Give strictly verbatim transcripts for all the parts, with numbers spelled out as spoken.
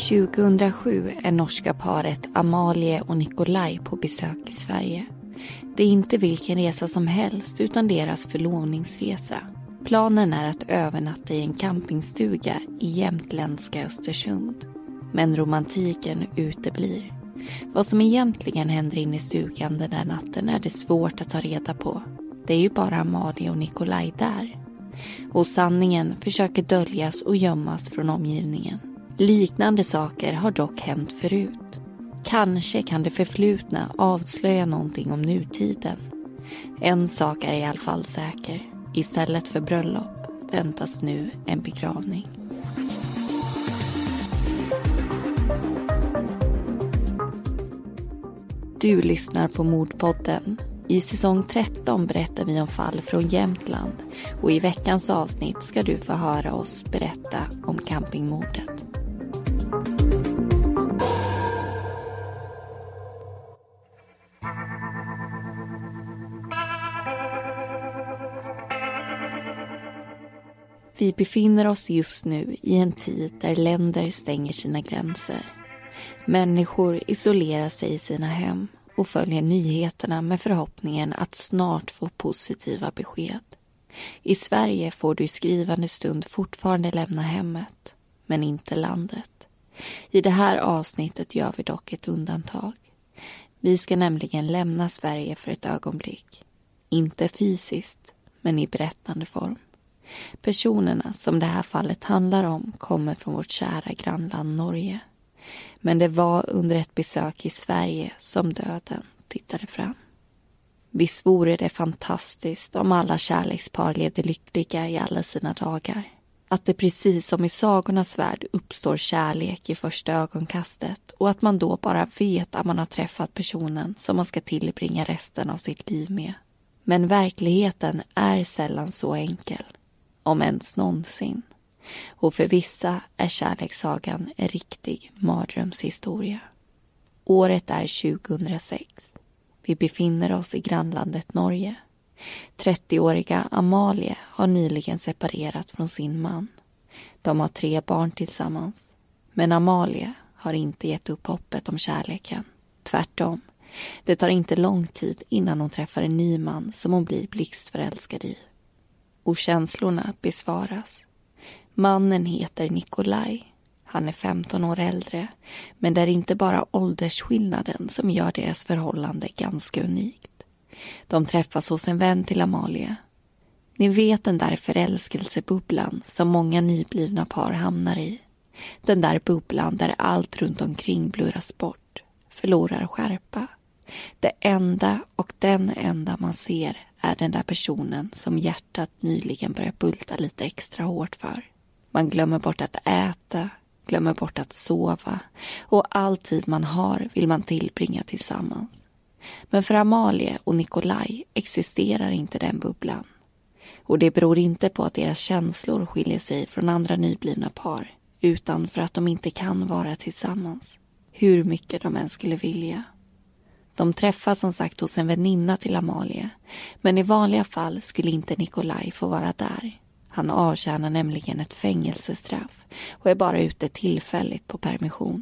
tjugohundrasju är norska paret Amalie och Nikolaj på besök i Sverige. Det är inte vilken resa som helst utan deras förlovningsresa. Planen är att övernatta i en campingstuga i jämtländska Östersund. Men romantiken uteblir. Vad som egentligen händer inne i stugan den där natten är det svårt att ta reda på. Det är ju bara Amalie och Nikolaj där. Och sanningen försöker döljas och gömmas från omgivningen. Liknande saker har dock hänt förut. Kanske kan det förflutna avslöja någonting om nutiden. En sak är i alla fall säker. Istället för bröllop väntas nu en begravning. Du lyssnar på Mordpodden. I säsong tretton berättar vi om fall från Jämtland. Och i veckans avsnitt ska du få höra oss berätta om campingmordet. Vi befinner oss just nu i en tid där länder stänger sina gränser. Människor isolerar sig i sina hem och följer nyheterna med förhoppningen att snart få positiva besked. I Sverige får du i skrivande stund fortfarande lämna hemmet, men inte landet. I det här avsnittet gör vi dock ett undantag. Vi ska nämligen lämna Sverige för ett ögonblick. Inte fysiskt, men i berättande form. Personerna som det här fallet handlar om kommer från vårt kära grannland Norge. Men det var under ett besök i Sverige som döden tittade fram. Visst vore det fantastiskt om alla kärlekspar levde lyckliga i alla sina dagar. Att det precis som i sagornas värld uppstår kärlek i första ögonkastet och att man då bara vet att man har träffat personen som man ska tillbringa resten av sitt liv med. Men verkligheten är sällan så enkel, om ens någonsin. Och för vissa är kärlekssagan en riktig mardrömshistoria. Året är tjugohundrasex. Vi befinner oss i grannlandet Norge. trettioåriga Amalie har nyligen separerat från sin man. De har tre barn tillsammans. Men Amalie har inte gett upp hoppet om kärleken. Tvärtom. Det tar inte lång tid innan hon träffar en ny man som hon blir blixtförälskad i. Och känslorna besvaras. Mannen heter Nikolaj. Han är femton år äldre, men det är inte bara åldersskillnaden som gör deras förhållande ganska unikt. De träffas hos en vän till Amalie. Ni vet den där förälskelsebubblan som många nyblivna par hamnar i. Den där bubblan där allt runt omkring blurras bort, förlorar skärpa. Det enda och den enda man ser är den där personen som hjärtat nyligen börjar bulta lite extra hårt för. Man glömmer bort att äta, glömmer bort att sova och all tid man har vill man tillbringa tillsammans. Men för Amalie och Nikolaj existerar inte den bubblan. Och det beror inte på att deras känslor skiljer sig från andra nyblivna par, utan för att de inte kan vara tillsammans, hur mycket de än skulle vilja. De träffas som sagt hos en väninna till Amalie, men i vanliga fall skulle inte Nikolaj få vara där. Han avtjänar nämligen ett fängelsestraff och är bara ute tillfälligt på permission.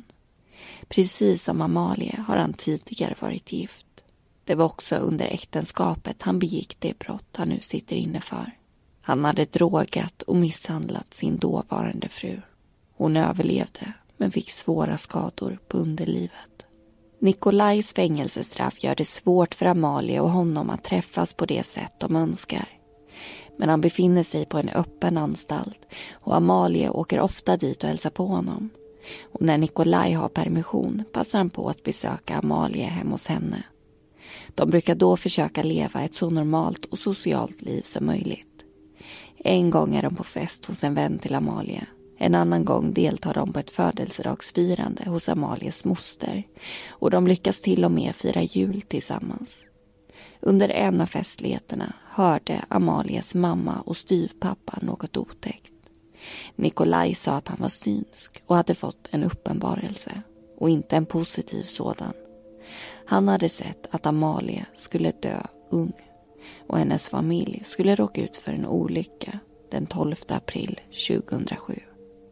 Precis som Amalie har han tidigare varit gift. Det var också under äktenskapet han begick det brott han nu sitter inne för. Han hade drogat och misshandlat sin dåvarande fru. Hon överlevde men fick svåra skador på underlivet. Nikolajs fängelsestraff gör det svårt för Amalie och honom att träffas på det sätt de önskar. Men han befinner sig på en öppen anstalt och Amalie åker ofta dit och hälsar på honom. Och när Nikolaj har permission passar han på att besöka Amalie hemma hos henne. De brukar då försöka leva ett så normalt och socialt liv som möjligt. En gång är de på fest hos en vän till Amalie. En annan gång deltar de på ett födelsedagsfirande hos Amalies moster. Och de lyckas till och med fira jul tillsammans. Under en av festligheterna hörde Amalies mamma och styvpappa något otäckt. Nikolaj sa att han var synsk och hade fått en uppenbarelse. Och inte en positiv sådan. Han hade sett att Amalie skulle dö ung. Och hennes familj skulle råka ut för en olycka den tolfte april tjugohundrasju.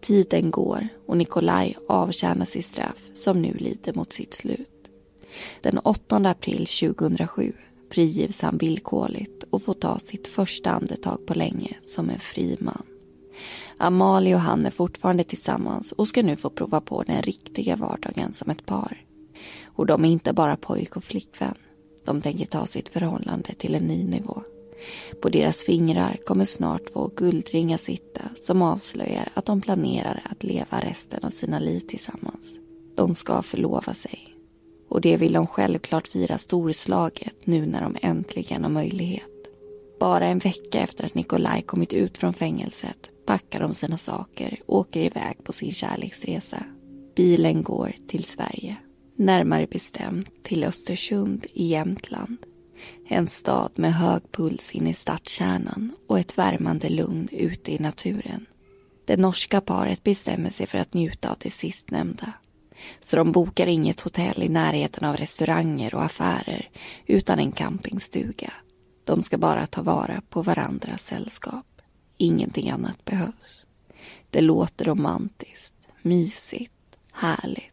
Tiden går och Nikolaj avtjänar sitt straff som nu lider mot sitt slut. Den åttonde april tjugohundrasju frigivs han villkorligt och får ta sitt första andetag på länge som en fri man. Amalie och han är fortfarande tillsammans och ska nu få prova på den riktiga vardagen som ett par. Och de är inte bara pojk och flickvän. De tänker ta sitt förhållande till en ny nivå. På deras fingrar kommer snart två guldringar sitta som avslöjar att de planerar att leva resten av sina liv tillsammans. De ska förlova sig. Och det vill de självklart fira storslaget nu när de äntligen har möjlighet. Bara en vecka efter att Nikolaj kommit ut från fängelset packar de sina saker och åker iväg på sin kärleksresa. Bilen går till Sverige. Närmare bestämt till Östersund i Jämtland. En stad med hög puls in i stadskärnan och ett värmande lugn ute i naturen. Det norska paret bestämmer sig för att njuta av det sistnämnda. Så de bokar inget hotell i närheten av restauranger och affärer utan en campingstuga. De ska bara ta vara på varandras sällskap. Ingenting annat behövs. Det låter romantiskt, mysigt, härligt.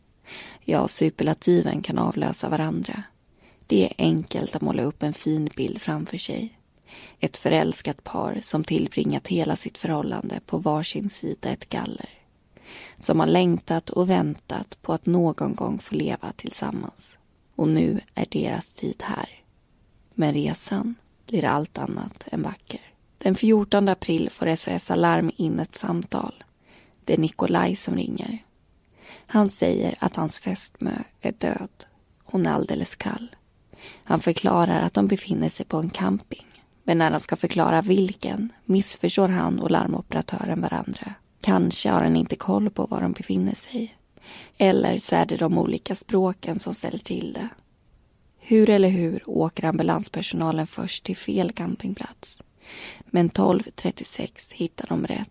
Ja, superlativen kan avlösa varandra. Det är enkelt att måla upp en fin bild framför sig. Ett förälskat par som tillbringat hela sitt förhållande på varsin sida ett galler. Som har längtat och väntat på att någon gång få leva tillsammans. Och nu är deras tid här. Men resan blir allt annat än vacker. Den fjortonde april får S O S Alarm in ett samtal. Det är Nikolaj som ringer. Han säger att hans fästmö är död. Hon är alldeles kall. Han förklarar att de befinner sig på en camping. Men när han ska förklara vilken missförstår han och larmoperatören varandra. Kanske har han inte koll på var de befinner sig. Eller så är det de olika språken som ställer till det. Hur eller hur åker ambulanspersonalen först till fel campingplats. Men tolv trettiosex hittar de rätt.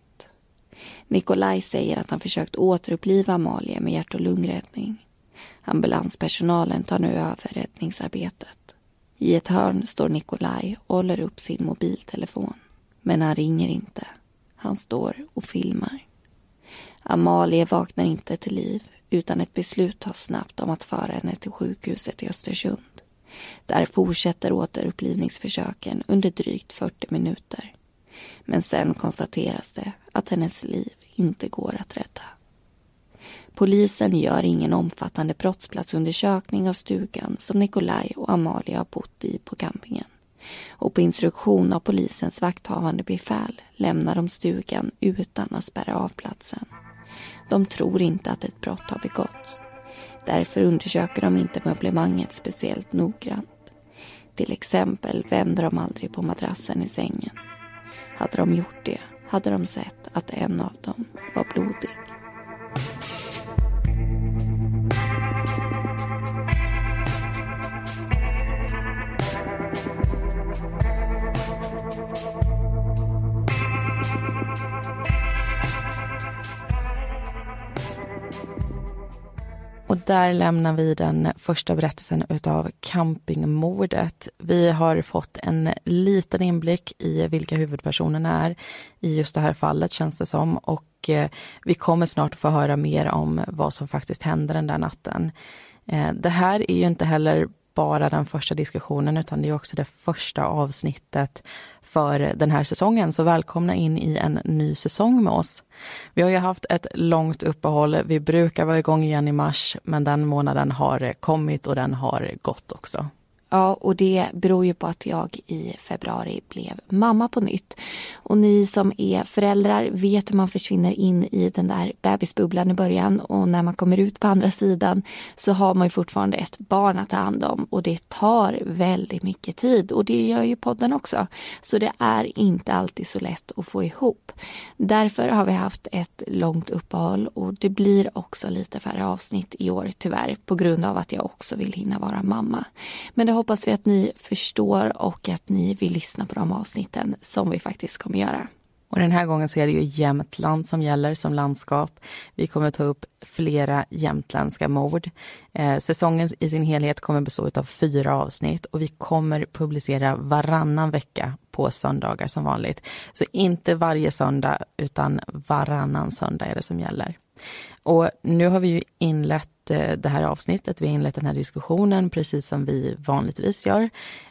Nikolaj säger att han försökt återuppliva Amalie med hjärt- och lungräddning. Ambulanspersonalen tar nu över räddningsarbetet. I ett hörn står Nikolaj och håller upp sin mobiltelefon. Men han ringer inte. Han står och filmar. Amalie vaknar inte till liv utan ett beslut tas snabbt om att föra henne till sjukhuset i Östersund. Där fortsätter återupplivningsförsöken under drygt fyrtio minuter. Men sen konstateras det att hennes liv inte går att rädda. Polisen gör ingen omfattande brottsplatsundersökning av stugan som Nikolaj och Amalie har bott i på campingen. Och på instruktion av polisens vakthavande befäl lämnar de stugan utan att spärra av platsen. De tror inte att ett brott har begåtts. Därför undersöker de inte möblemanget speciellt noggrant. Till exempel vänder de aldrig på madrassen i sängen. Hade de gjort det hade de sett att en av dem var blodig. Och där lämnar vi den första berättelsen utav campingmordet. Vi har fått en liten inblick i vilka huvudpersonerna är i just det här fallet, känns det som. Och eh, vi kommer snart få höra mer om vad som faktiskt hände den där natten. Eh, det här är ju inte heller bara den första diskussionen utan det är också det första avsnittet för den här säsongen. Så välkomna in i en ny säsong med oss. Vi har ju haft ett långt uppehåll. Vi brukar vara igång igen i mars men den månaden har kommit och den har gått också. Ja, och det beror ju på att jag i februari blev mamma på nytt. Och ni som är föräldrar vet hur man försvinner in i den där bebisbubblan i början. Och när man kommer ut på andra sidan så har man ju fortfarande ett barn att ta hand om. Och det tar väldigt mycket tid. Och det gör ju podden också. Så det är inte alltid så lätt att få ihop. Därför har vi haft ett långt uppehåll. Och det blir också lite färre avsnitt i år tyvärr. På grund av att jag också vill hinna vara mamma. Men det hoppas vi att ni förstår och att ni vill lyssna på de avsnitten som vi faktiskt kommer göra. Och den här gången så är det ju Jämtland som gäller som landskap. Vi kommer ta upp flera jämtländska mord. Eh, säsongen i sin helhet kommer bestå av fyra avsnitt och vi kommer publicera varannan vecka på söndagar som vanligt. Så inte varje söndag utan varannan söndag är det som gäller. Och nu har vi ju inlett det här avsnittet, vi har inlett den här diskussionen precis som vi vanligtvis gör.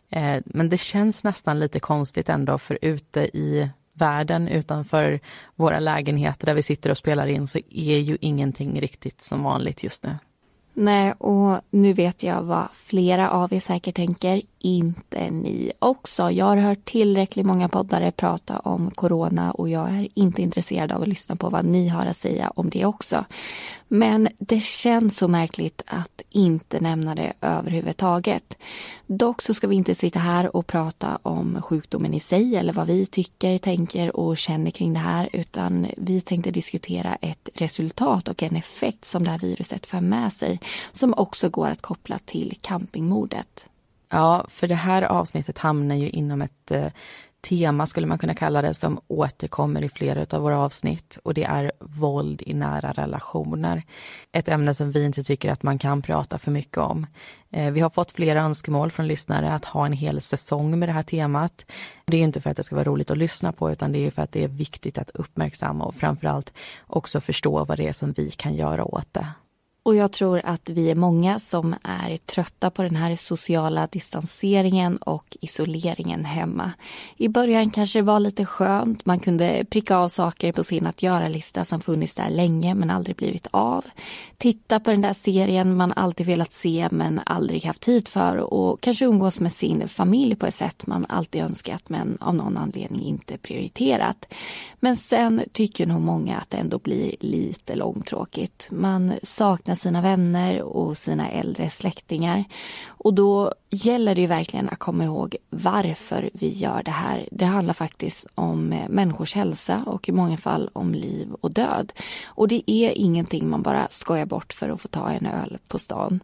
Men det känns nästan lite konstigt ändå, för ute i världen utanför våra lägenheter där vi sitter och spelar in så är ju ingenting riktigt som vanligt just nu. Nej, och nu vet jag vad flera av er säkert tänker, inte ni också. Jag har hört tillräckligt många poddare prata om corona och jag är inte intresserad av att lyssna på vad ni har att säga om det också. Men det känns så märkligt att inte nämna det överhuvudtaget. Dock så ska vi inte sitta här och prata om sjukdomen i sig eller vad vi tycker, tänker och känner kring det här, utan vi tänkte diskutera ett resultat och en effekt som det här viruset för med sig som också går att koppla till campingmordet. Ja, för det här avsnittet hamnar ju inom ett eh, tema skulle man kunna kalla det som återkommer i flera av våra avsnitt, och det är våld i nära relationer. Ett ämne som vi inte tycker att man kan prata för mycket om. Eh, vi har fått flera önskemål från lyssnare att ha en hel säsong med det här temat. Det är inte för att det ska vara roligt att lyssna på, utan det är för att det är viktigt att uppmärksamma och framförallt också förstå vad det är som vi kan göra åt det. Och jag tror att vi är många som är trötta på den här sociala distanseringen och isoleringen hemma. I början kanske det var lite skönt. Man kunde pricka av saker på sin att göra-lista som funnits där länge men aldrig blivit av. Titta på den där serien man alltid velat se men aldrig haft tid för. Och kanske umgås med sin familj på ett sätt man alltid önskat men av någon anledning inte prioriterat. Men sen tycker nog många att det ändå blir lite långtråkigt. Man saknar sina vänner och sina äldre släktingar. Och då gäller det ju verkligen att komma ihåg varför vi gör det här. Det handlar faktiskt om människors hälsa och i många fall om liv och död. Och det är ingenting man bara skojar bort för att få ta en öl på stan.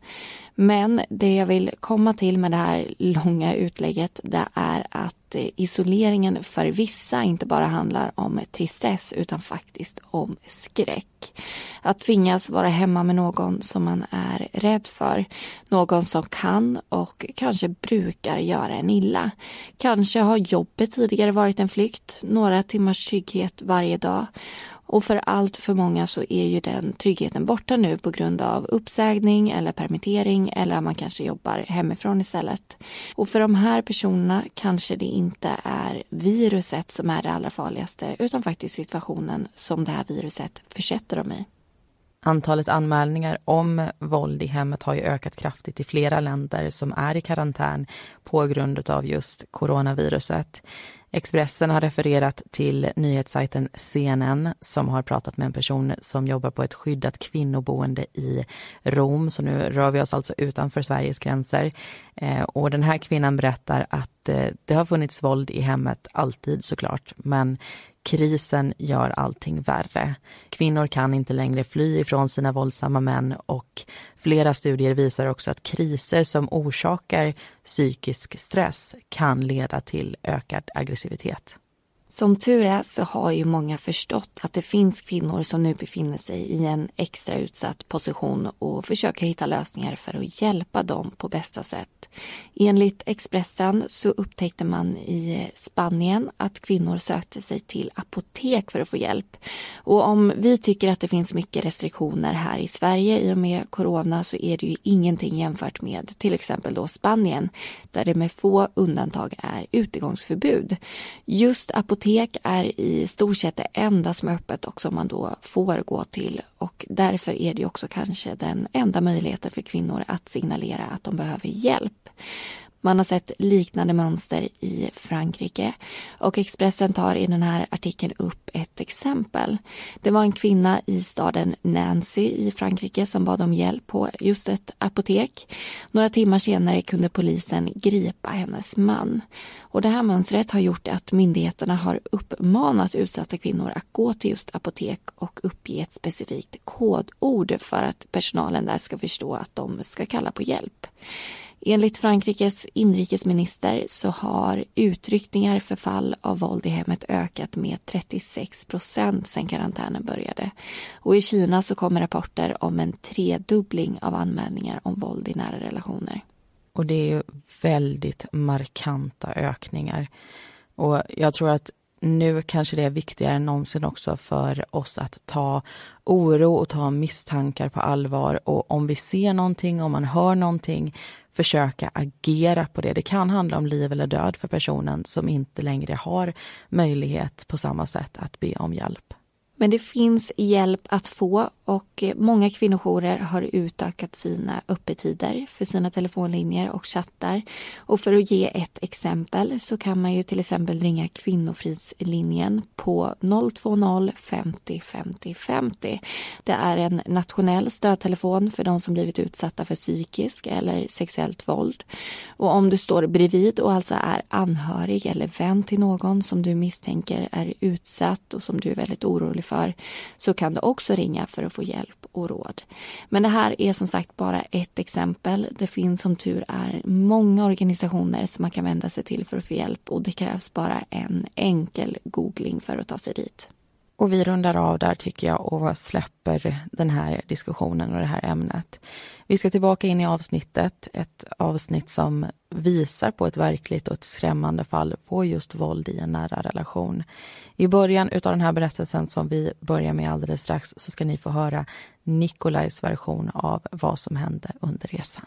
Men det jag vill komma till med det här långa utlägget, det är att isoleringen för vissa inte bara handlar om tristess utan faktiskt om skräck. Att tvingas vara hemma med någon som man är rädd för. Någon som kan och kanske brukar göra en illa. Kanske har jobbet tidigare varit en flykt. Några timmars trygghet varje dag. Och för allt för många så är ju den tryggheten borta nu på grund av uppsägning eller permittering eller att man kanske jobbar hemifrån istället. Och för de här personerna kanske det inte är viruset som är det allra farligaste utan faktiskt situationen som det här viruset försätter dem i. Antalet anmälningar om våld i hemmet har ju ökat kraftigt i flera länder som är i karantän på grund av just coronaviruset. Expressen har refererat till nyhetssajten C N N som har pratat med en person som jobbar på ett skyddat kvinnoboende i Rom. Så nu rör vi oss alltså utanför Sveriges gränser. Eh, och den här kvinnan berättar att eh, det har funnits våld i hemmet alltid såklart, men krisen gör allting värre. Kvinnor kan inte längre fly ifrån sina våldsamma män och flera studier visar också att kriser som orsakar psykisk stress kan leda till ökad aggressivitet. Som tur är så har ju många förstått att det finns kvinnor som nu befinner sig i en extra utsatt position och försöker hitta lösningar för att hjälpa dem på bästa sätt. Enligt Expressen så upptäckte man i Spanien att kvinnor sökte sig till apotek för att få hjälp. Och om vi tycker att det finns mycket restriktioner här i Sverige i och med corona så är det ju ingenting jämfört med till exempel då Spanien där det med få undantag är utegångsförbud. Just apotek Apotek är i stort sett det enda som är öppet och som man då får gå till och därför är det också kanske den enda möjligheten för kvinnor att signalera att de behöver hjälp. Man har sett liknande mönster i Frankrike och Expressen tar i den här artikeln upp ett exempel. Det var en kvinna i staden Nancy i Frankrike som bad om hjälp på just ett apotek. Några timmar senare kunde polisen gripa hennes man. Och det här mönstret har gjort att myndigheterna har uppmanat utsatta kvinnor att gå till just apotek och uppge ett specifikt kodord för att personalen där ska förstå att de ska kalla på hjälp. Enligt Frankrikes inrikesminister så har utryckningar för fall av våld i hemmet ökat med trettiosex procent sedan karantänen började. Och i Kina så kommer rapporter om en tredubbling av anmälningar om våld i nära relationer. Och det är ju väldigt markanta ökningar. Och jag tror att nu kanske det är viktigare än någonsin också för oss att ta oro och ta misstankar på allvar. Och om vi ser någonting, om man hör någonting, försöka agera på det. Det kan handla om liv eller död för personen som inte längre har möjlighet på samma sätt att be om hjälp. Men det finns hjälp att få och många kvinnojourer har utökat sina öppettider för sina telefonlinjer och chattar. Och för att ge ett exempel så kan man ju till exempel ringa Kvinnofridslinjen på noll två noll femtio femtio femtio. Det är en nationell stödtelefon för de som blivit utsatta för psykisk eller sexuellt våld. Och om du står bredvid och alltså är anhörig eller vän till någon som du misstänker är utsatt och som du är väldigt orolig för, så kan du också ringa för att få hjälp och råd. Men det här är som sagt bara ett exempel. Det finns som tur är många organisationer som man kan vända sig till för att få hjälp och det krävs bara en enkel googling för att ta sig dit. Och vi rundar av där tycker jag och släpper den här diskussionen och det här ämnet. Vi ska tillbaka in i avsnittet, ett avsnitt som visar på ett verkligt och ett skrämmande fall på just våld i en nära relation. I början utav den här berättelsen som vi börjar med alldeles strax så ska ni få höra Nikolajs version av vad som hände under resan.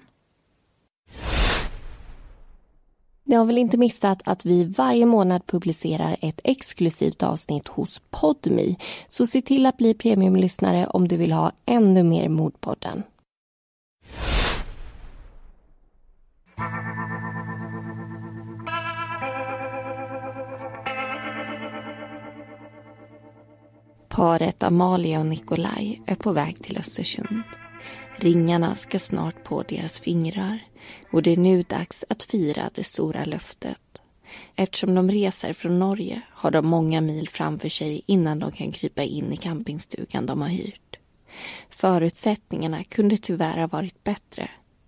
Ni har väl inte missat att vi varje månad publicerar ett exklusivt avsnitt hos Podme. Så se till att bli premiumlyssnare om du vill ha ännu mer Mordpodden. Paret Amalia och Nikolaj är på väg till Östersund. Ringarna ska snart på deras fingrar och det är nu dags att fira det stora löftet. Eftersom de reser från Norge har de många mil framför sig innan de kan krypa in i campingstugan de har hyrt. Förutsättningarna kunde tyvärr ha varit bättre.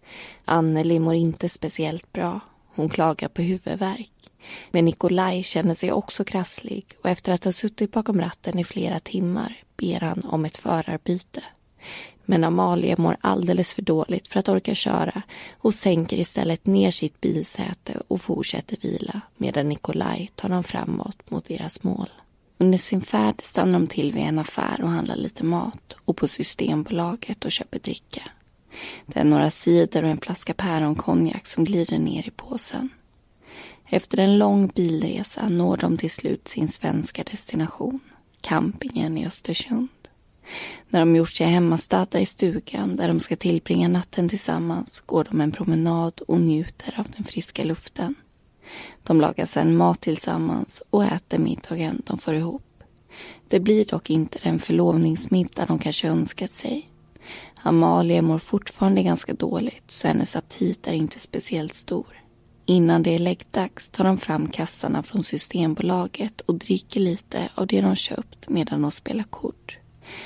Anneli mår inte speciellt bra. Hon klagar på huvudvärk. Men Nikolaj känner sig också krasslig och efter att ha suttit bakom ratten i flera timmar ber han om ett förarbyte. Men Amalia mår alldeles för dåligt för att orka köra och sänker istället ner sitt bilsäte och fortsätter vila medan Nikolaj tar dem framåt mot deras mål. Under sin färd stannar de till vid en affär och handlar lite mat och på Systembolaget och köper dricka. Det är några cider och en flaska päronkonjak som glider ner i påsen. Efter en lång bilresa når de till slut sin svenska destination, campingen i Östersund. När de gjort sig hemmastadda i stugan där de ska tillbringa natten tillsammans går de en promenad och njuter av den friska luften. De lagar sedan mat tillsammans och äter middagen de får ihop. Det blir dock inte den förlovningsmiddag de kanske önskat sig. Amalia mår fortfarande ganska dåligt så hennes aptit är inte speciellt stor. Innan det är läggdags tar de fram kassarna från Systembolaget och dricker lite av det de köpt medan de spelar kort.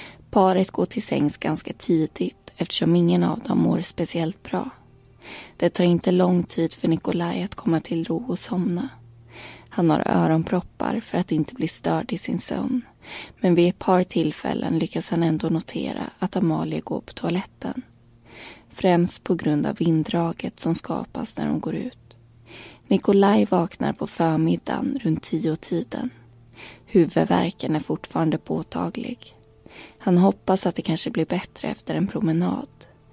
Paret går till sängs ganska tidigt eftersom ingen av dem mår speciellt bra. Det tar inte lång tid för Nikolaj att komma till ro och somna. Han har öronproppar för att inte bli störd i sin sömn. Men vid ett par tillfällen lyckas han ändå notera att Amalia går på toaletten. Främst på grund av vinddraget som skapas när de går ut. Nikolaj vaknar på förmiddagen runt tio-tiden. Huvudvärken är fortfarande påtaglig. Han hoppas att det kanske blir bättre efter en promenad.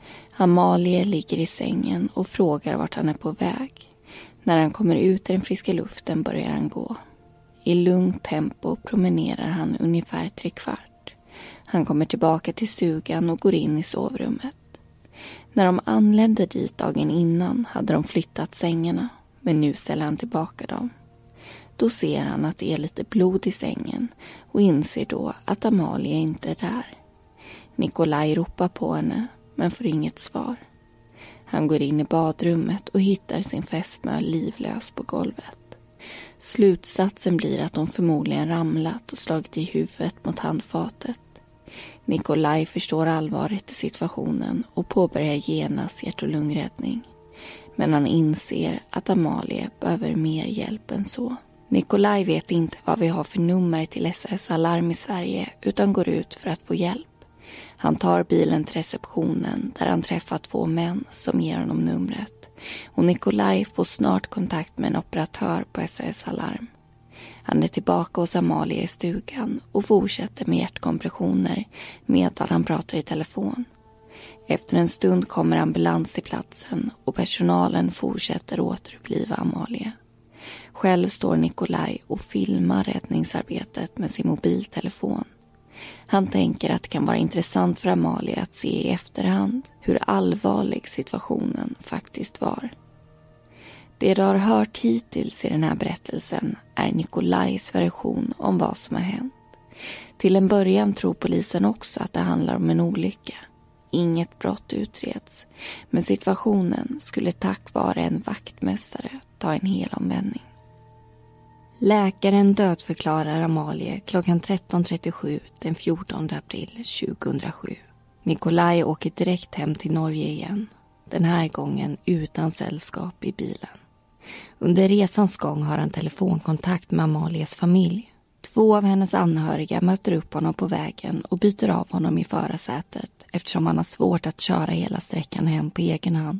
Amalia ligger i sängen och frågar vart han är på väg. När han kommer ut i den friska luften börjar han gå. I lugnt tempo promenerar han ungefär tre kvart. Han kommer tillbaka till stugan och går in i sovrummet. När de anlände dit dagen innan hade de flyttat sängarna, men nu ställer han tillbaka dem. Då ser han att det är lite blod i sängen och inser då att Amalia inte är där. Nikolaj ropar på henne men får inget svar. Han går in i badrummet och hittar sin fästmö livlös på golvet. Slutsatsen blir att de förmodligen ramlat och slagit i huvudet mot handfatet. Nikolaj förstår allvaret i situationen och påbörjar genast hjärt- och lungräddning. Men han inser att Amalia behöver mer hjälp än så. Nikolaj vet inte vad vi har för nummer till S O S Alarm i Sverige utan går ut för att få hjälp. Han tar bilen till receptionen där han träffar två män som ger honom numret. Och Nikolaj får snart kontakt med en operatör på S O S Alarm. Han är tillbaka hos Amalia i stugan och fortsätter med hjärtkompressioner medan han pratar i telefon. Efter en stund kommer ambulans till platsen och personalen fortsätter återuppliva Amalia. Själv står Nikolaj och filmar räddningsarbetet med sin mobiltelefon. Han tänker att det kan vara intressant för Amalia att se i efterhand hur allvarlig situationen faktiskt var. Det du har hört hittills i den här berättelsen är Nikolajs version om vad som har hänt. Till en början tror polisen också att det handlar om en olycka. Inget brott utreds, men situationen skulle tack vare en vaktmästare ta en hel omvändning. Läkaren dödförklarar Amalia klockan tretton trettiosju den fjortonde april tjugohundrasju. Nikolaj åker direkt hem till Norge igen, den här gången utan sällskap i bilen. Under resans gång har han telefonkontakt med Amalias familj. Två av hennes anhöriga möter upp honom på vägen och byter av honom i förarsätet eftersom han har svårt att köra hela sträckan hem på egen hand.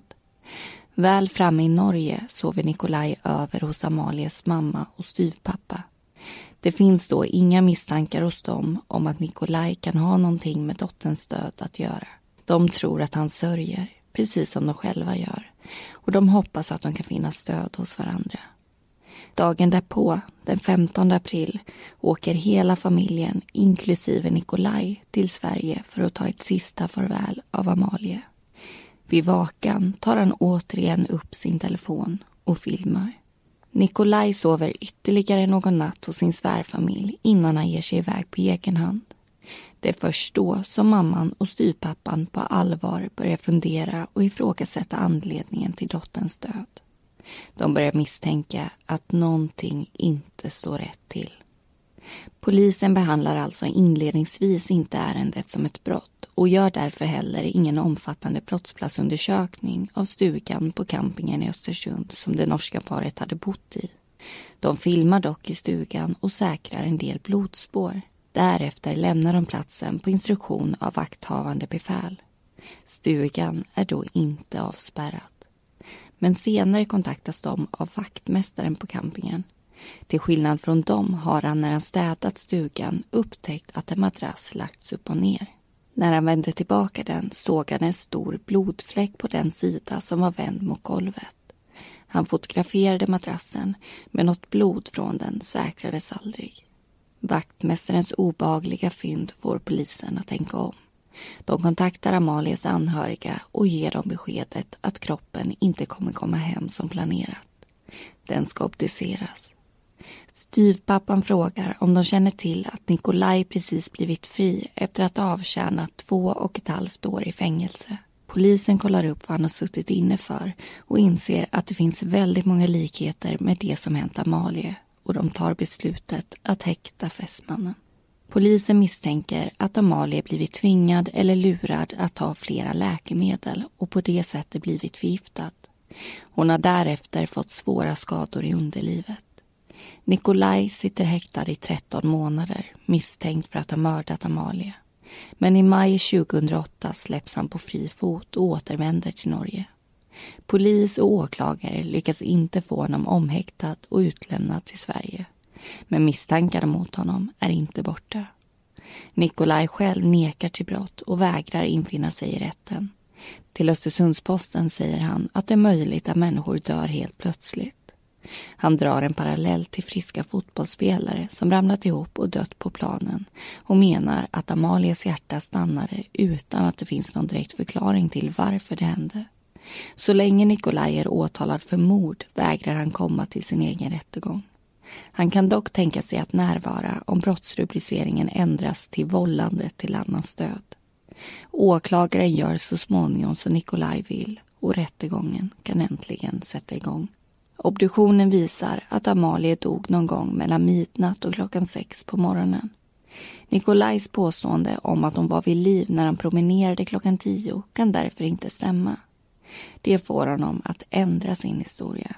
Väl framme i Norge sover Nikolaj över hos Amalias mamma och styvpappa. Det finns då inga misstankar hos dem om att Nikolaj kan ha någonting med dotterns död att göra. De tror att han sörjer, precis som de själva gör. Och de hoppas att de kan finna stöd hos varandra. Dagen därpå, den femtonde april, åker hela familjen, inklusive Nikolaj, till Sverige för att ta ett sista farväl av Amalia. Vid vakan tar han återigen upp sin telefon och filmar. Nikolaj sover ytterligare någon natt hos sin svärfamilj innan han ger sig iväg på egen hand. Det är först då som mamman och styvpappan på allvar börjar fundera och ifrågasätta anledningen till dotterns död. De börjar misstänka att någonting inte står rätt till. Polisen behandlar alltså inledningsvis inte ärendet som ett brott och gör därför heller ingen omfattande brottsplatsundersökning av stugan på campingen i Östersund som det norska paret hade bott i. De filmar dock i stugan och säkrar en del blodspår. Därefter lämnar de platsen på instruktion av vakthavande befäl. Stugan är då inte avspärrad. Men senare kontaktas de av vaktmästaren på campingen. Till skillnad från dem har han när han städat stugan upptäckt att en madrass lagts upp och ner. När han vände tillbaka den såg han en stor blodfläck på den sida som var vänd mot golvet. Han fotograferade madrassen, men något blod från den säkrades aldrig. Vaktmästarens obehagliga fynd får polisen att tänka om. De kontaktar Amalias anhöriga och ger dem beskedet att kroppen inte kommer komma hem som planerat. Den ska obduceras. Styvpappan frågar om de känner till att Nikolaj precis blivit fri efter att ha avtjänat två och ett halvt år i fängelse. Polisen kollar upp vad han har suttit inne för och inser att det finns väldigt många likheter med det som hänt Amalia, och de tar beslutet att häkta fästmannen. Polisen misstänker att Amalia blivit tvingad eller lurad att ta flera läkemedel och på det sättet blivit förgiftad. Hon har därefter fått svåra skador i underlivet. Nikolaj sitter häktad i tretton månader misstänkt för att ha mördat Amalia. Men i maj tjugohundraåtta släpps han på fri fot och återvänder till Norge. Polis och åklagare lyckas inte få honom omhäktad och utlämnad till Sverige. Men misstankarna mot honom är inte borta. Nikolaj själv nekar till brott och vägrar infinna sig i rätten. Till Östersundsposten säger han att det är möjligt att människor dör helt plötsligt. Han drar en parallell till friska fotbollsspelare som ramlat ihop och dött på planen och menar att Amalias hjärta stannade utan att det finns någon direkt förklaring till varför det hände. Så länge Nikolaj är åtalad för mord vägrar han komma till sin egen rättegång. Han kan dock tänka sig att närvara om brottsrubriceringen ändras till vållande till annans död. Åklagaren gör så småningom som Nikolaj vill och rättegången kan äntligen sätta igång. Obduktionen visar att Amalia dog någon gång mellan midnatt och klockan sex på morgonen. Nikolajs påstående om att hon var vid liv när han promenerade klockan tio kan därför inte stämma. Det får honom att ändra sin historia.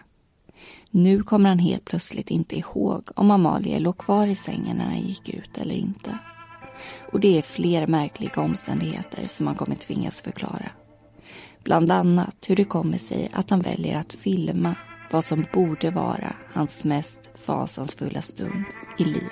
Nu kommer han helt plötsligt inte ihåg om Amalia låg kvar i sängen när han gick ut eller inte. Och det är fler märkliga omständigheter som han kommer tvingas förklara. Bland annat hur det kommer sig att han väljer att filma vad som borde vara hans mest fasansfulla stund i livet.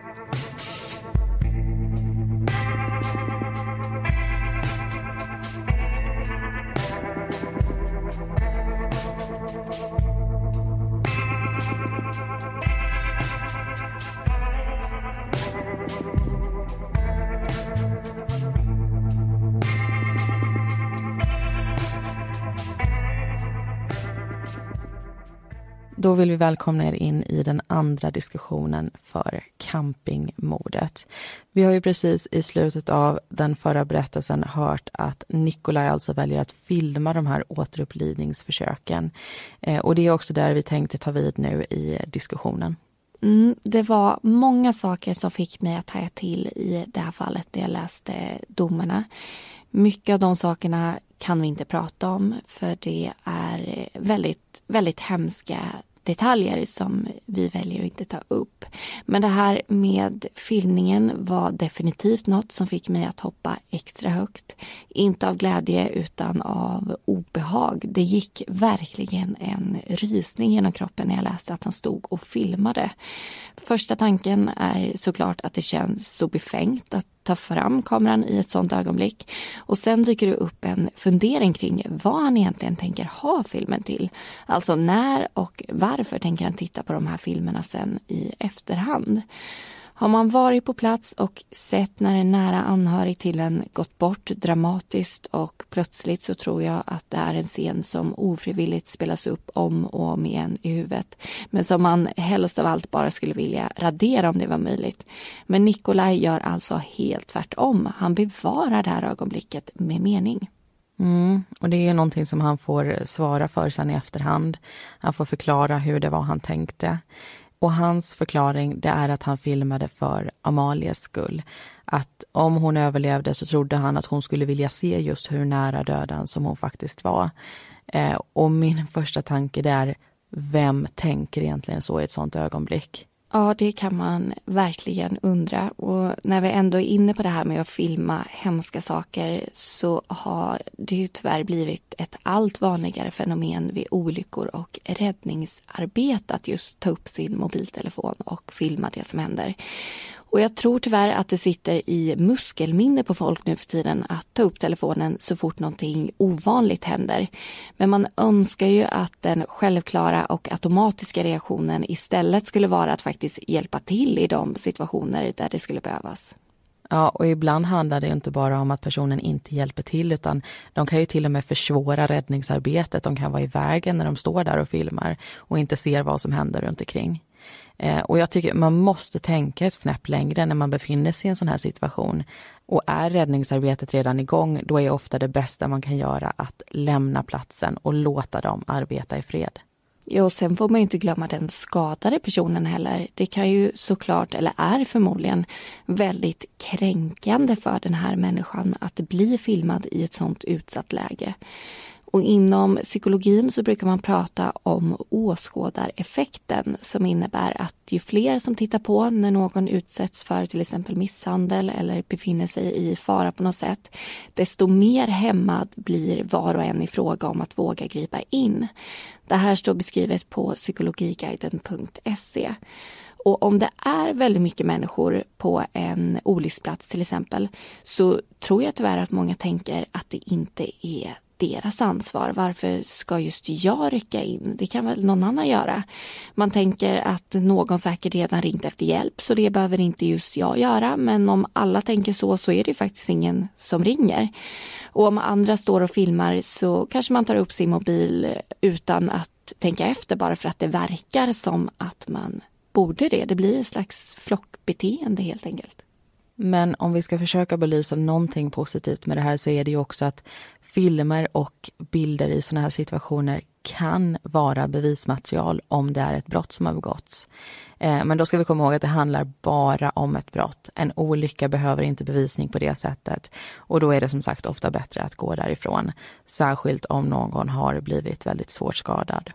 Då vill vi välkomna er in i den andra diskussionen för campingmordet. Vi har ju precis i slutet av den förra berättelsen hört att Nikolaj alltså väljer att filma de här återupplivningsförsöken. Eh, och det är också där vi tänkte ta vid nu i diskussionen. Mm, det var många saker som fick mig att haja till i det här fallet när jag läste domarna. Mycket av de sakerna kan vi inte prata om för det är väldigt, väldigt hemska detaljer som vi väljer att inte ta upp. Men det här med filmningen var definitivt något som fick mig att hoppa extra högt. Inte av glädje utan av obehag. Det gick verkligen en rysning genom kroppen när jag läste att han stod och filmade. Första tanken är såklart att det känns så befängt att ta fram kameran i ett sådant ögonblick. Och sen dyker det upp en fundering kring vad han egentligen tänker ha filmen till. Alltså när och varför tänker han titta på de här filmerna sen i efterhand. Har man varit på plats och sett när en nära anhörig till en gått bort dramatiskt och plötsligt så tror jag att det är en scen som ofrivilligt spelas upp om och om igen i huvudet. Men som man helst av allt bara skulle vilja radera om det var möjligt. Men Nikolaj gör alltså helt tvärtom. Han bevarar det här ögonblicket med mening. Mm, och det är någonting som han får svara för sen i efterhand. Han får förklara hur det var han tänkte. Och hans förklaring det är att han filmade för Amalies skull. Att om hon överlevde så trodde han att hon skulle vilja se just hur nära döden som hon faktiskt var. Eh, och min första tanke det är, vem tänker egentligen så i ett sånt ögonblick? Ja, det kan man verkligen undra. Och när vi ändå är inne på det här med att filma hemska saker så har det ju tyvärr blivit ett allt vanligare fenomen vid olyckor och räddningsarbete att just ta upp sin mobiltelefon och filma det som händer. Och jag tror tyvärr att det sitter i muskelminne på folk nu för tiden att ta upp telefonen så fort någonting ovanligt händer. Men man önskar ju att den självklara och automatiska reaktionen istället skulle vara att faktiskt hjälpa till i de situationer där det skulle behövas. Ja, och ibland handlar det inte bara om att personen inte hjälper till utan de kan ju till och med försvåra räddningsarbetet. De kan vara i vägen när de står där och filmar och inte ser vad som händer runt omkring. Eh, och jag tycker man måste tänka ett snäpp längre när man befinner sig i en sån här situation. Och är räddningsarbetet redan igång, då är ofta det bästa man kan göra att lämna platsen och låta dem arbeta i fred. Ja, och sen får man ju inte glömma den skadade personen heller. Det kan ju såklart, eller är förmodligen, väldigt kränkande för den här människan att bli filmad i ett sånt utsatt läge. Och inom psykologin så brukar man prata om åskådareffekten som innebär att ju fler som tittar på när någon utsätts för till exempel misshandel eller befinner sig i fara på något sätt, desto mer hämmad blir var och en i fråga om att våga gripa in. Det här står beskrivet på psykologiguiden punkt se. Och om det är väldigt mycket människor på en olycksplats till exempel så tror jag tyvärr att många tänker att det inte är deras ansvar. Varför ska just jag rycka in? Det kan väl någon annan göra. Man tänker att någon säkert redan ringt efter hjälp så det behöver inte just jag göra. Men om alla tänker så så är det faktiskt ingen som ringer. Och om andra står och filmar så kanske man tar upp sin mobil utan att tänka efter bara för att det verkar som att man borde det. Det blir ett slags flockbeteende helt enkelt. Men om vi ska försöka belysa någonting positivt med det här så är det ju också att filmer och bilder i såna här situationer kan vara bevismaterial om det är ett brott som har begåtts. Eh, men då ska vi komma ihåg att det handlar bara om ett brott. En olycka behöver inte bevisning på det sättet. Och då är det som sagt ofta bättre att gå därifrån. Särskilt om någon har blivit väldigt svårt skadad.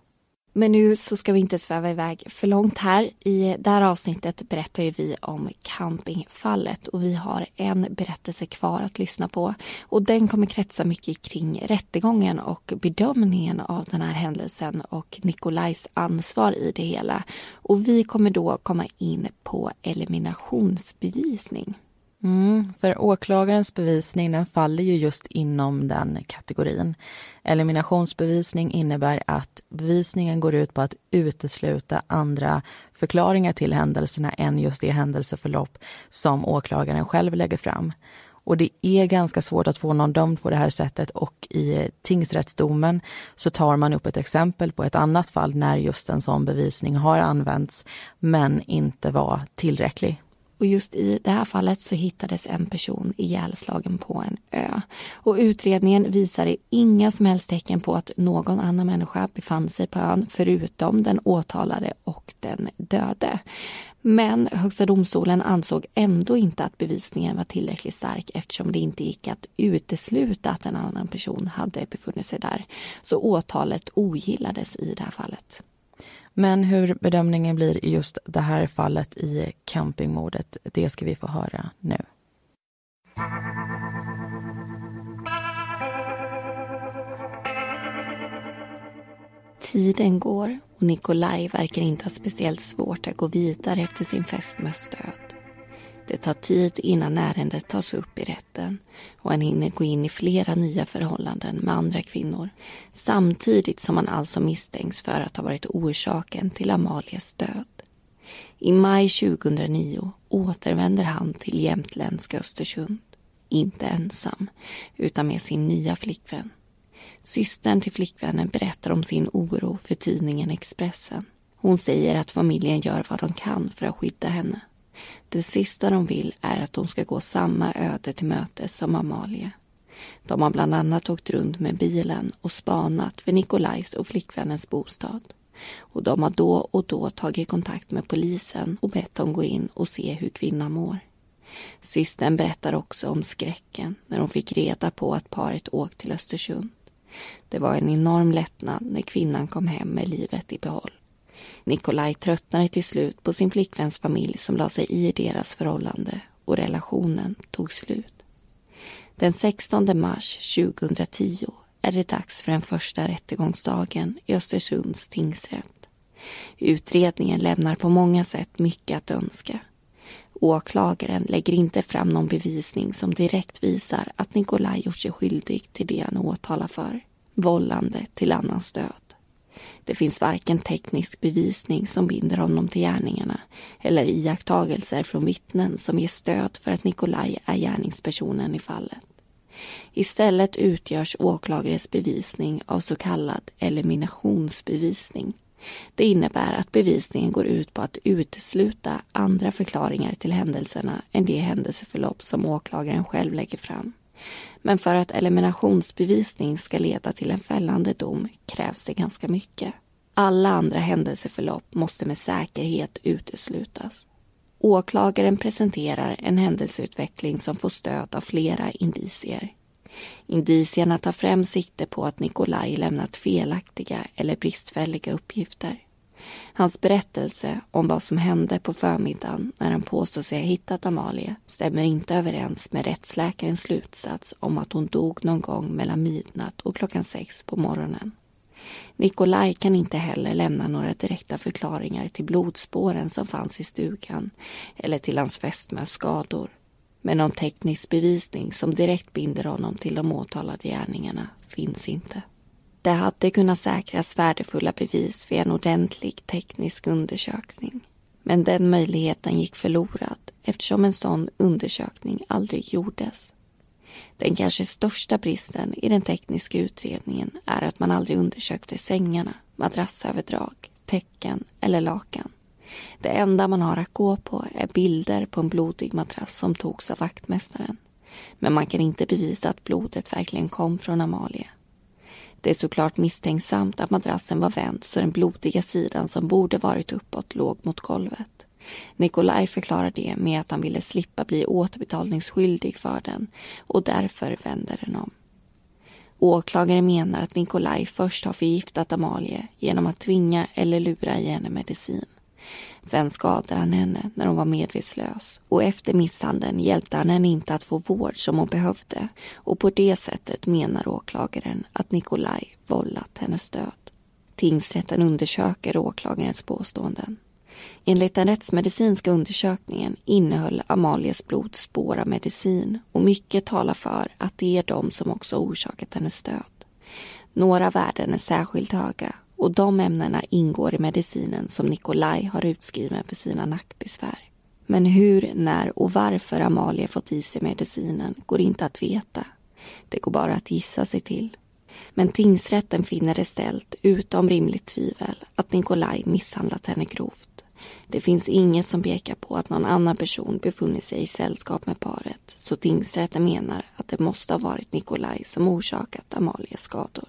Men nu så ska vi inte sväva iväg för långt här. I det här avsnittet berättar ju vi om campingfallet och vi har en berättelse kvar att lyssna på. Och den kommer kretsa mycket kring rättegången och bedömningen av den här händelsen och Nikolajs ansvar i det hela. Och vi kommer då komma in på eliminationsbevisning. Mm, för åklagarens bevisning den faller ju just inom den kategorin. Eliminationsbevisning innebär att bevisningen går ut på att utesluta andra förklaringar till händelserna än just det händelseförlopp som åklagaren själv lägger fram. Och det är ganska svårt att få någon dömd på det här sättet, och i tingsrättsdomen så tar man upp ett exempel på ett annat fall när just en sån bevisning har använts men inte var tillräcklig. Och just i det här fallet så hittades en person ihjälslagen på en ö. Och utredningen visade inga som helst tecken på att någon annan människa befann sig på ön förutom den åtalade och den döde. Men Högsta domstolen ansåg ändå inte att bevisningen var tillräckligt stark eftersom det inte gick att utesluta att en annan person hade befunnit sig där. Så åtalet ogillades i det här fallet. Men hur bedömningen blir i just det här fallet i campingmordet, det ska vi få höra nu. Tiden går och Nikolaj verkar inte ha speciellt svårt att gå vidare efter sin fästmös död. Det tar tid innan ärendet tas upp i rätten och han hinner gå in i flera nya förhållanden med andra kvinnor. Samtidigt som han alltså misstänks för att ha varit orsaken till Amalies död. I maj tjugohundranio återvänder han till jämtländska Östersund. Inte ensam, utan med sin nya flickvän. Systern till flickvännen berättar om sin oro för tidningen Expressen. Hon säger att familjen gör vad de kan för att skydda henne. Det sista de vill är att de ska gå samma öde till mötes som Amalie. De har bland annat åkt runt med bilen och spanat för Nikolajs och flickvännens bostad. Och de har då och då tagit kontakt med polisen och bett dem gå in och se hur kvinnan mår. Systern berättar också om skräcken när de fick reda på att paret åkt till Östersund. Det var en enorm lättnad när kvinnan kom hem med livet i behåll. Nikolaj tröttnade till slut på sin flickväns familj som la sig i deras förhållande och relationen tog slut. Den sextonde mars tjugohundratio är det dags för den första rättegångsdagen i Östersunds tingsrätt. Utredningen lämnar på många sätt mycket att önska. Åklagaren lägger inte fram någon bevisning som direkt visar att Nikolaj gjort sig skyldig till det han åtalar för, vållande till annans död. Det finns varken teknisk bevisning som binder honom till gärningarna eller iakttagelser från vittnen som ger stöd för att Nikolaj är gärningspersonen i fallet. Istället utgörs åklagares bevisning av så kallad eliminationsbevisning. Det innebär att bevisningen går ut på att utesluta andra förklaringar till händelserna än det händelseförlopp som åklagaren själv lägger fram. Men för att eliminationsbevisning ska leda till en fällande dom krävs det ganska mycket. Alla andra händelseförlopp måste med säkerhet uteslutas. Åklagaren presenterar en händelseutveckling som får stöd av flera indicier. Indicierna tar främst sikte på att Nikolaj lämnat felaktiga eller bristfälliga uppgifter. Hans berättelse om vad som hände på förmiddagen när han påstår sig ha hittat Amalie stämmer inte överens med rättsläkarens slutsats om att hon dog någon gång mellan midnatt och klockan sex på morgonen. Nikolaj kan inte heller lämna några direkta förklaringar till blodspåren som fanns i stugan eller till hans fästmös skador. Men någon teknisk bevisning som direkt binder honom till de åtalade gärningarna finns inte. Det hade kunnat säkras värdefulla bevis vid en ordentlig teknisk undersökning. Men den möjligheten gick förlorad eftersom en sån undersökning aldrig gjordes. Den kanske största bristen i den tekniska utredningen är att man aldrig undersökte sängarna, madrassöverdrag, täcken eller lakan. Det enda man har att gå på är bilder på en blodig madrass som togs av vaktmästaren. Men man kan inte bevisa att blodet verkligen kom från Amalie. Det är såklart misstänksamt att madrassen var vänd så den blodiga sidan som borde varit uppåt låg mot golvet. Nikolaj förklarar det med att han ville slippa bli återbetalningsskyldig för den och därför vänder den om. Åklagaren menar att Nikolaj först har förgiftat Amalie genom att tvinga eller lura i henne medicin. Sen skadade han henne när hon var medvetslös och efter misshandeln hjälpte han henne inte att få vård som hon behövde och på det sättet menar åklagaren att Nikolaj vållat hennes död. Tingsrätten undersöker åklagarens påståenden. Enligt den rättsmedicinska undersökningen innehöll Amalies blod spår av medicin och mycket talar för att det är de som också orsakat hennes död. Några värden är särskilt höga och de ämnena ingår i medicinen som Nikolaj har utskriven för sina nackbesvär. Men hur, när och varför Amalie fått i sig medicinen går inte att veta. Det går bara att gissa sig till. Men tingsrätten finner det ställt utom rimligt tvivel att Nikolaj misshandlat henne grovt. Det finns inget som pekar på att någon annan person befunnit sig i sällskap med paret, så tingsrätten menar att det måste ha varit Nikolaj som orsakat Amalies skador.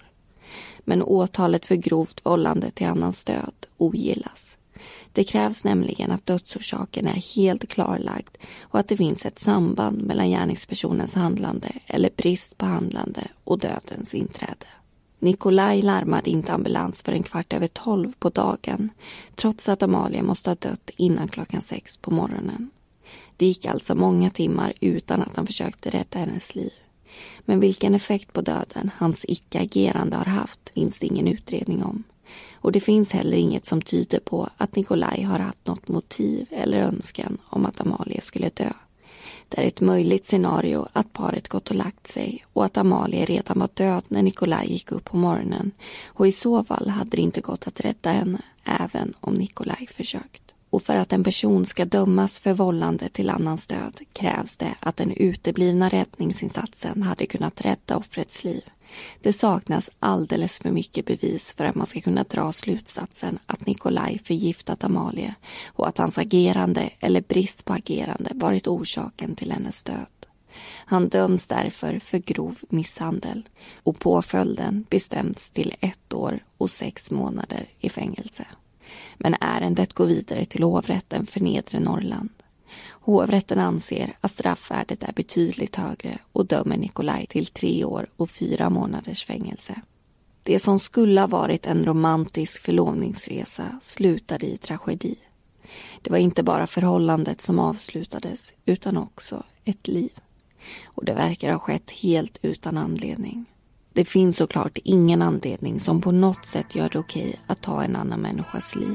Men åtalet för grovt vållande till annans död ogillas. Det krävs nämligen att dödsorsaken är helt klarlagd och att det finns ett samband mellan gärningspersonens handlande eller brist på handlande och dödens inträde. Nikolaj larmade inte ambulans för en kvart över tolv på dagen, trots att Amalie måste ha dött innan klockan sex på morgonen. Det gick alltså många timmar utan att han försökte rädda hennes liv. Men vilken effekt på döden hans icke-agerande har haft finns det ingen utredning om. Och det finns heller inget som tyder på att Nikolaj har haft något motiv eller önskan om att Amalie skulle dö. Det är ett möjligt scenario att paret gått och lagt sig och att Amalie redan var död när Nikolaj gick upp på morgonen. Och i så fall hade det inte gått att rädda henne, även om Nikolaj försökt. Och för att en person ska dömas för vållande till annans död krävs det att den uteblivna räddningsinsatsen hade kunnat rädda offrets liv. Det saknas alldeles för mycket bevis för att man ska kunna dra slutsatsen att Nikolaj förgiftat Amalie och att hans agerande eller brist på agerande varit orsaken till hennes död. Han döms därför för grov misshandel och påföljden bestäms till ett år och sex månader i fängelse. Men ärendet går vidare till hovrätten för Nedre Norrland. Hovrätten anser att straffvärdet är betydligt högre och dömer Nikolaj till tre år och fyra månaders fängelse. Det som skulle ha varit en romantisk förlovningsresa slutade i tragedi. Det var inte bara förhållandet som avslutades utan också ett liv. Och det verkar ha skett helt utan anledning. Det finns såklart ingen anledning som på något sätt gör det okej att ta en annan människas liv.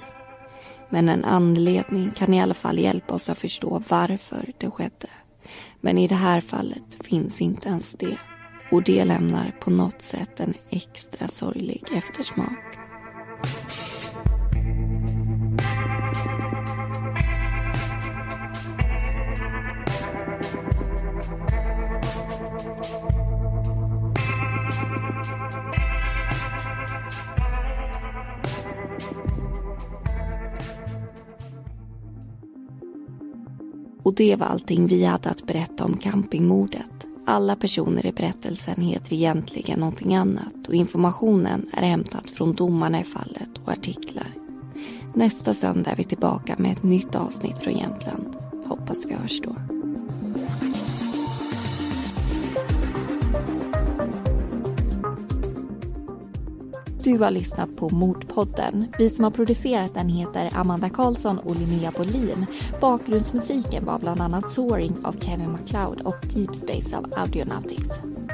Men en anledning kan i alla fall hjälpa oss att förstå varför det skedde. Men i det här fallet finns inte ens det. Och det lämnar på något sätt en extra sorglig eftersmak. Och det var allting vi hade att berätta om campingmordet. Alla personer i berättelsen heter egentligen någonting annat och informationen är hämtad från domarna i fallet och artiklar. Nästa söndag är vi tillbaka med ett nytt avsnitt från Jämtland. Hoppas vi hörs då. Du har lyssnat på Mordpodden. Vi som har producerat den heter Amanda Karlsson och Linnea Bolin. Bakgrundsmusiken var bland annat Soaring av Kevin MacLeod och Deep Space av Audionautics.